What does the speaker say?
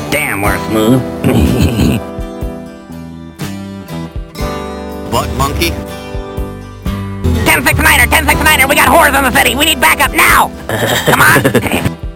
Damn, we're smooth. What, monkey? 10-6-9er, 10-6-9er, we got whores in the city. We need backup now. Come on.